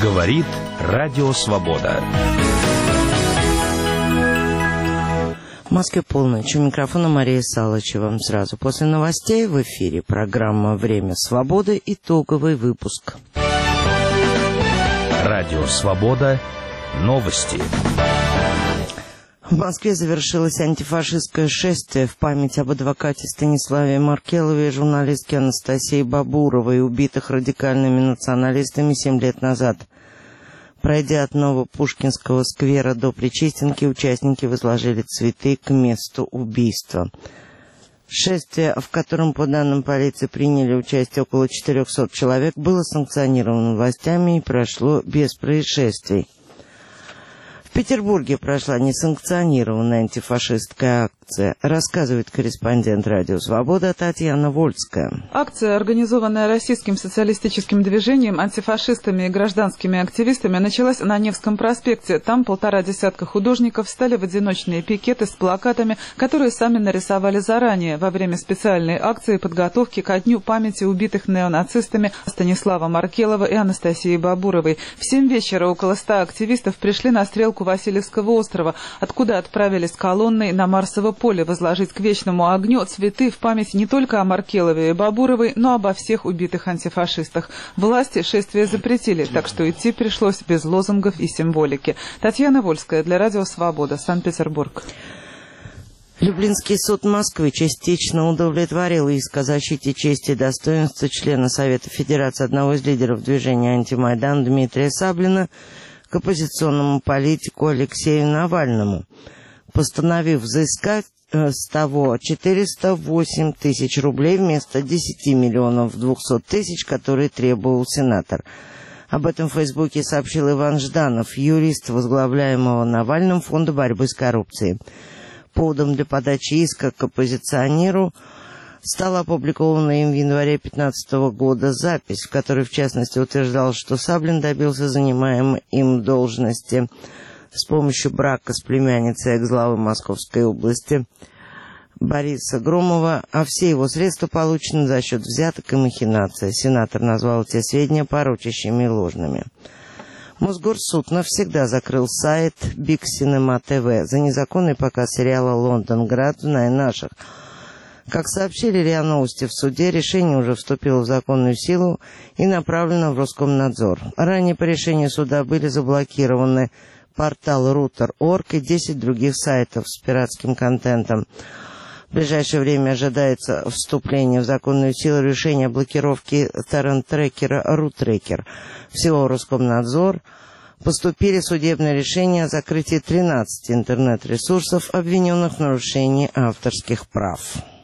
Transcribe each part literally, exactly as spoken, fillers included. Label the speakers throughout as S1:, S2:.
S1: Говорит Радио Свобода.
S2: В Москве полночь. У микрофона Мария Салычева. Сразу после новостей в эфире программа «Время свободы». Итоговый выпуск.
S1: Радио Свобода. Новости.
S2: В Москве завершилось антифашистское шествие в память об адвокате Станиславе Маркелове и журналистке Анастасии Бабуровой, убитых радикальными националистами семь лет назад. Пройдя от Новопушкинского сквера до Причистенки, участники возложили цветы к месту убийства. Шествие, в котором, по данным полиции, приняли участие около четырехсот человек, было санкционировано властями и прошло без происшествий. В Петербурге прошла несанкционированная антифашистская акция, рассказывает корреспондент Радио Свобода Татьяна Вольская.
S3: Акция, организованная российским социалистическим движением, антифашистами и гражданскими активистами, началась на Невском проспекте. Там полтора десятка художников встали в одиночные пикеты с плакатами, которые сами нарисовали заранее во время специальной акции подготовки ко дню памяти убитых неонацистами Станислава Маркелова и Анастасии Бабуровой. В семь вечера около ста активистов пришли на стрелку Васильевского острова, откуда отправились колонной на Марсово поле возложить к вечному огню цветы в память не только о Маркелове и Бабуровой, но и обо всех убитых антифашистах. Власти шествие запретили, так что идти пришлось без лозунгов и символики. Татьяна Вольская для Радио Свобода, Санкт-Петербург.
S2: Люблинский суд Москвы частично удовлетворил иск о защите чести и достоинства члена Совета Федерации, одного из лидеров движения «Антимайдан» Дмитрия Саблина, к оппозиционному политику Алексею Навальному, постановив взыскать с того четыреста восемь тысяч рублей вместо десяти миллионов двухсот тысяч, которые требовал сенатор. Об этом в Фейсбуке сообщил Иван Жданов, юрист возглавляемого Навальным Фонда борьбы с коррупцией. Поводом для подачи иска к оппозиционеру стала опубликованная им в январе две тысячи пятнадцатого года запись, в которой, в частности, утверждалось, что Саблин добился занимаемой им должности с помощью брака с племянницей экс-главы Московской области Бориса Громова, а все его средства получены за счет взяток и махинаций. Сенатор назвал эти сведения порочащими и ложными. Мосгорсуд навсегда закрыл сайт Big Cinema ти ви за незаконный показ сериала «Лондонград. Знай наших». Как сообщили РИА Новости в суде, решение уже вступило в законную силу и направлено в Роскомнадзор. Ранее по решению суда были заблокированы портал рутер точка орг и десять других сайтов с пиратским контентом. В ближайшее время ожидается вступление в законную силу решения о блокировке торрент-трекера RootTracker. Всего в Роскомнадзор поступили судебные решения о закрытии тринадцати интернет-ресурсов, обвиненных в нарушении авторских прав.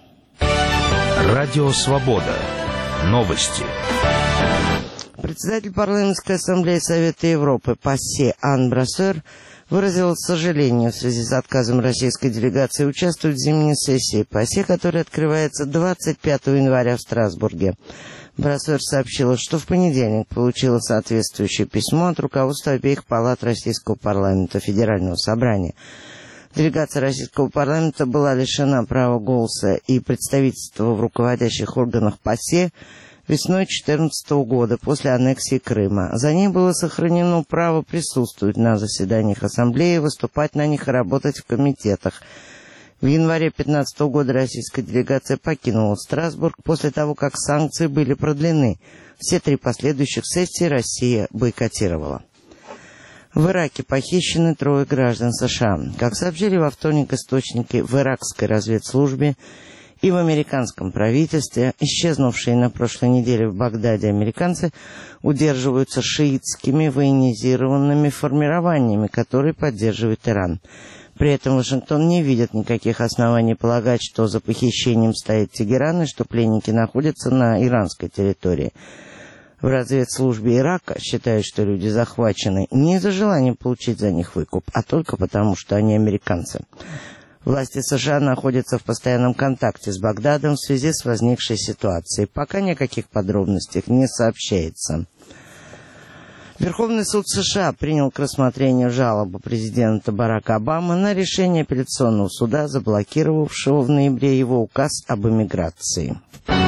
S1: Радио Свобода. Новости.
S2: Председатель парламентской ассамблеи Совета Европы ПАСЕ Ан Брассер выразил сожаление в связи с отказом российской делегации участвовать в зимней сессии ПАСЕ, которая открывается двадцать пятого января в Страсбурге. Брассер сообщила, что в понедельник получила соответствующее письмо от руководства обеих палат Российского парламента Федерального собрания. Делегация российского парламента была лишена права голоса и представительства в руководящих органах ПАСЕ весной две тысячи четырнадцатого года после аннексии Крыма. За ней было сохранено право присутствовать на заседаниях ассамблеи, выступать на них и работать в комитетах. В январе две тысячи пятнадцатого года российская делегация покинула Страсбург после того, как санкции были продлены. Все три последующих сессии Россия бойкотировала. В Ираке похищены трое граждан США. Как сообщили во вторник источники в иракской разведслужбе и в американском правительстве, исчезнувшие на прошлой неделе в Багдаде американцы удерживаются шиитскими военизированными формированиями, которые поддерживает Иран. При этом Вашингтон не видит никаких оснований полагать, что за похищением стоит Тегеран и что пленники находятся на иранской территории. В разведслужбе Ирака считают, что люди захвачены не из-за желания получить за них выкуп, а только потому, что они американцы. Власти США находятся в постоянном контакте с Багдадом в связи с возникшей ситуацией. Пока ни о каких подробностях не сообщается. Верховный суд США принял к рассмотрению жалобу президента Барака Обамы на решение апелляционного суда, заблокировавшего в ноябре его указ об эмиграции.